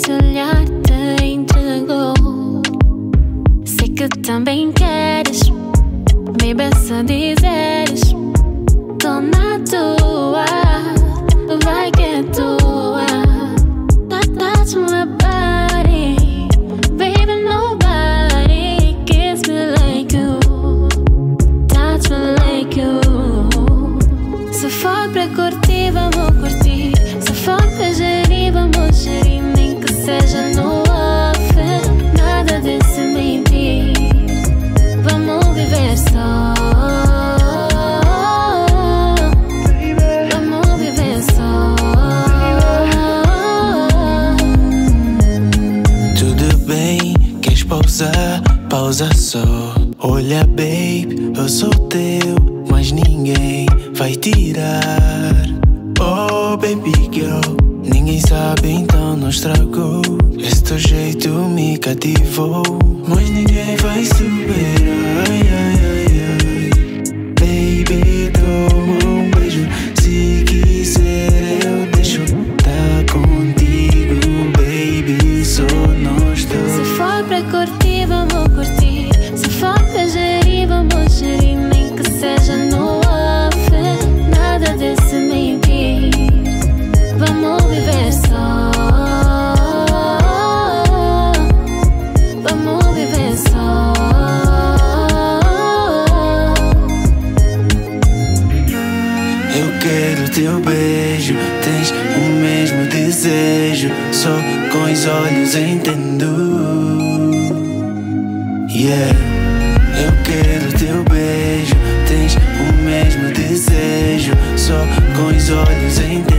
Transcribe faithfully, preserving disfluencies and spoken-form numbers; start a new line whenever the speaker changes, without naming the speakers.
esse olhar te entregou. Sei que também queres, baby, se dizeres tô na tua, vai que é tua. Touch my body, baby, nobody kiss me like you, touch me like you. Se for pra curtir, vamos curtir. Se for pra gerir, vamos gerir. Nem que seja no off, nada de se mentir. Vamos viver só, vamos viver só.
Tudo bem, queres pausar? Pausa só. Olha, babe, eu sou teu, mas ninguém vai tirar. Oh, baby girl, ninguém sabe, então não estragou. Esse teu jeito me cativou, mas ninguém vai superar. Ai, ai, ai, ai. Baby, toma um beijo. Se quiser eu deixo tá contigo, baby, só nós dois.
Se for pra curtir, vamos curtir. Se for pra gerir, vamos gerir. Nem que seja no off, nada de se mentir. Vamos viver só, vamos viver só.
Eu quero teu beijo, tens o mesmo desejo, só com os olhos entendo. Yeah, eu quero teu beijo, tens o mesmo desejo, só com os olhos entendo.